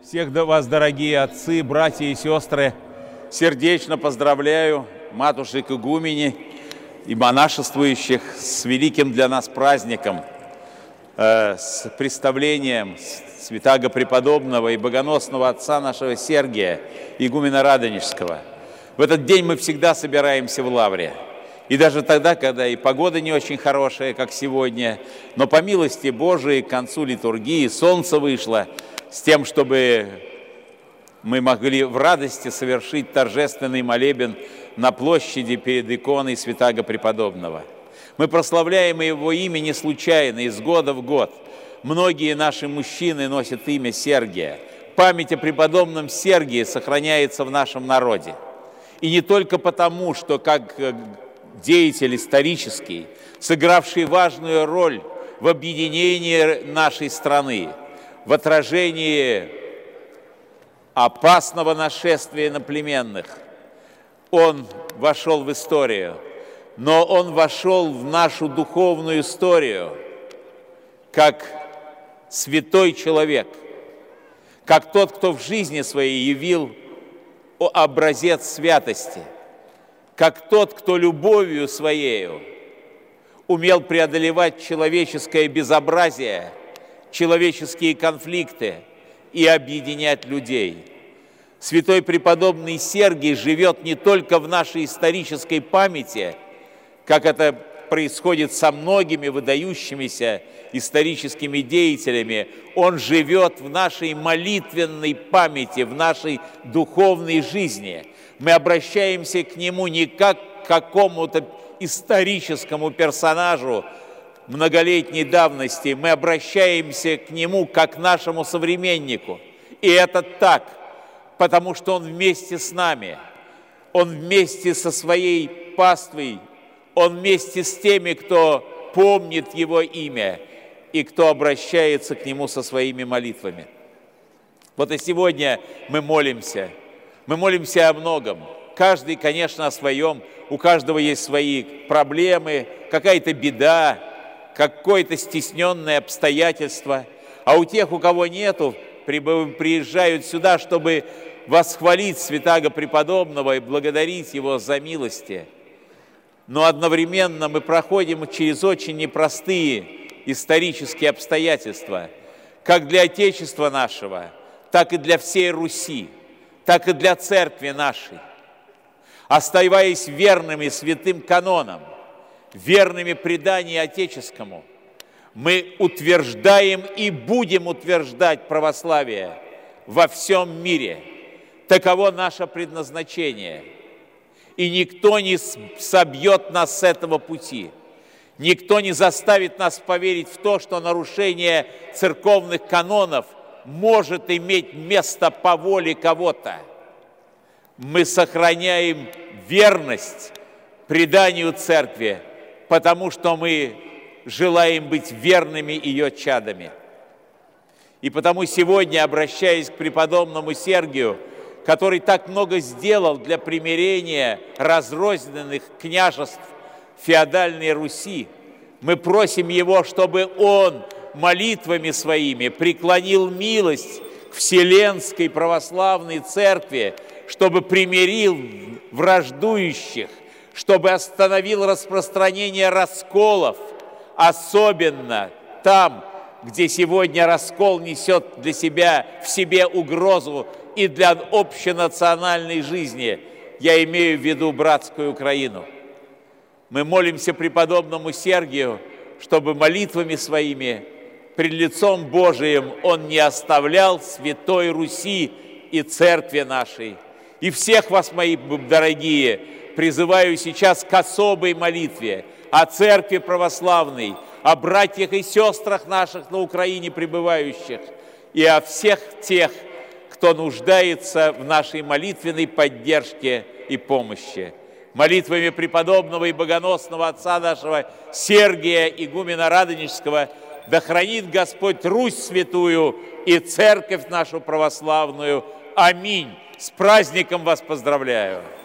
Всех вас, дорогие отцы, братья и сестры, сердечно поздравляю матушек игумени и монашествующих с великим для нас праздником, с представлением святаго преподобного и богоносного отца нашего Сергия, игумена Радонежского. В этот день мы всегда собираемся в лавре. И даже тогда, когда и погода не очень хорошая, как сегодня, но по милости Божией к концу литургии солнце вышло, с тем, чтобы мы могли в радости совершить торжественный молебен на площади перед иконой святаго преподобного. Мы прославляем его имя не случайно, из года в год. Многие наши мужчины носят имя Сергия. Память о преподобном Сергии сохраняется в нашем народе. И не только потому, что как деятель исторический, сыгравший важную роль в объединении нашей страны, в отражении опасного нашествия иноплеменных, он вошел в историю, но он вошел в нашу духовную историю как святой человек, как тот, кто в жизни своей явил образец святости, как тот, кто любовью своею умел преодолевать человеческое безобразие, человеческие конфликты и объединять людей. Святой преподобный Сергий живет не только в нашей исторической памяти, как это происходит со многими выдающимися историческими деятелями, он живет в нашей молитвенной памяти, в нашей духовной жизни. Мы обращаемся к нему не как к какому-то историческому персонажу многолетней давности, мы обращаемся к нему как к нашему современнику. И это так, потому что он вместе с нами, он вместе со своей паствой, он вместе с теми, кто помнит его имя и кто обращается к нему со своими молитвами. Вот и сегодня мы молимся о многом. Каждый, конечно, о своем, у каждого есть свои проблемы, какая-то беда, какое-то стесненное обстоятельство. А у тех, у кого нету, приезжают сюда, чтобы восхвалить святаго преподобного и благодарить его за милости. Но одновременно мы проходим через очень непростые исторические обстоятельства, как для Отечества нашего, так и для всей Руси, так и для Церкви нашей. Оставаясь верными святым канонам, верными преданию отеческому, мы утверждаем и будем утверждать православие во всем мире. Таково наше предназначение. И никто не собьет нас с этого пути. Никто не заставит нас поверить в то, что нарушение церковных канонов может иметь место по воле кого-то. Мы сохраняем верность преданию Церкви, потому что мы желаем быть верными ее чадами. И потому сегодня, обращаясь к преподобному Сергию, который так много сделал для примирения разрозненных княжеств феодальной Руси, мы просим его, чтобы он молитвами своими преклонил милость к Вселенской Православной Церкви, чтобы примирил враждующих, чтобы остановил распространение расколов, особенно там, где сегодня раскол несет для себя в себе угрозу и для общенациональной жизни. Я имею в виду братскую Украину. Мы молимся преподобному Сергию, чтобы молитвами своими пред лицом Божиим он не оставлял Святой Руси и Церкви нашей. И всех вас, мои дорогие, призываю сейчас к особой молитве о Церкви Православной, о братьях и сестрах наших на Украине пребывающих и о всех тех, кто нуждается в нашей молитвенной поддержке и помощи. Молитвами преподобного и богоносного отца нашего Сергия, игумена Радонежского, да хранит Господь Русь святую и Церковь нашу православную. Аминь. С праздником вас поздравляю!